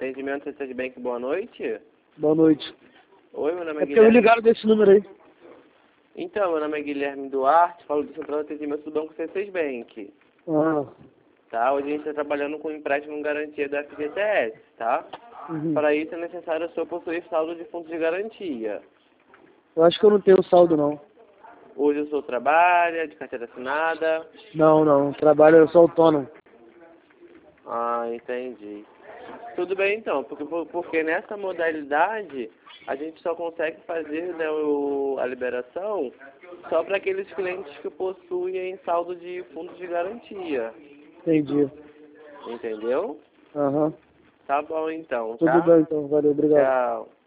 Atendimento C6 Bank, boa noite. Boa noite. Oi, meu nome é É porque eu Guilherme. ligaram desse número aí. Então, meu nome é Guilherme Duarte, falo do Central de Atendimento do Banco C6 Bank. Ah. Tá? Hoje a gente está trabalhando com empréstimo com garantia do FGTS, tá? Uhum. Para isso é necessário o senhor possuir saldo de fundo de garantia. Eu acho que eu não tenho saldo, não. Hoje o senhor trabalha, de carteira assinada. Não. Trabalho, eu sou autônomo. Ah, entendi. Tudo bem então, porque nessa modalidade a gente só consegue fazer, né, a liberação só para aqueles clientes que possuem saldo de fundo de garantia. Entendi. Entendeu? Aham. Tá bom então, Tudo tá? bem, então. Valeu, obrigado. Tchau.